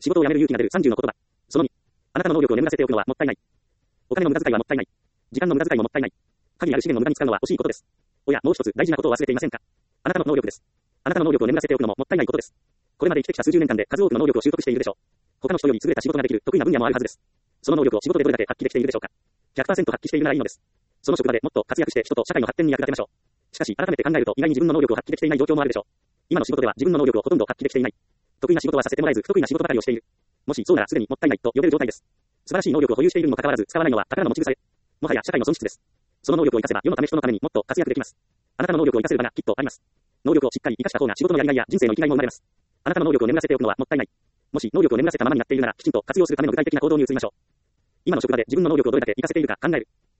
仕事を辞める勇気が出る30の言葉。その2。あなたの能力を眠らせておくのはもったいない。お金の無駄遣いはもったいない。時間の無駄遣いももったいない。限りある資源を無駄に使うのは惜しいことです。おや、もう一つ大事なことを忘れていませんか。あなたの能力です。あなたの能力を眠らせておくのももったいないことです。これまで生きてきた数十年間で数多くの能力を習得しているでしょう。他の人より優れた仕事ができる得意な分野もあるはずです。その能力を仕事でどれだけ発揮できているでしょうか。100% 発揮しているならいいのです。その職場でもっと活躍して人と社会の発展に役立てましょう。しかし改めて考えると意外に自分の能力を発揮できていない状況もあるでしょう。今の仕事では自分の能力をほとんど発揮できていない。得意な仕事はさせてもらえず不得意な仕事ばかりをしている。もしそうならすでにもったいないと呼べる状態です。素晴らしい能力を保有しているにもかかわらず使わないのは宝の持ち腐れ。もはや社会の損失です。その能力を生かせば世のため人のためにもっと活躍できます。あなたの能力を生かせる場がきっとあります。能力をしっかり生かした方が仕事のやりがいや人生の生きがいも生まれます。あなたの能力を眠らせておくのはもったいない。もし能力を眠らせたままになっているならきちんと活用するための具体的な行動に移りましょう。今の職場で自分の能力をどれだけ活かせているか考える。